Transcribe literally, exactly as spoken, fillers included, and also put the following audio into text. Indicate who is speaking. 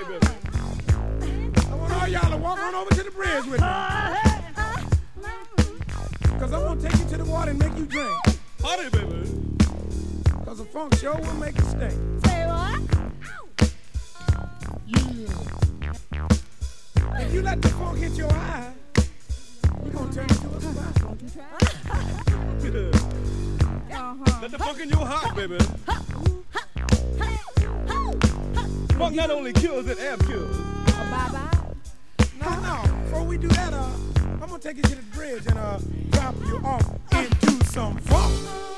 Speaker 1: right, baby. I want all y'all to walk on over to the bridge with me. Cause I'm gonna take you to the water and make you drink.
Speaker 2: Party, baby.
Speaker 1: Cause the funk show will make you stink.
Speaker 3: Say what?
Speaker 1: Yeah. If you let the funk hit your eye, we're gonna turn into a spy.
Speaker 2: Uh-huh. Let the funk in your heart, baby. Funk not only kills, it ab kills.
Speaker 3: Oh, bye-bye.
Speaker 1: No, no. Before we do that, uh, I'm gonna take you to the bridge and uh, drop you off into some funk.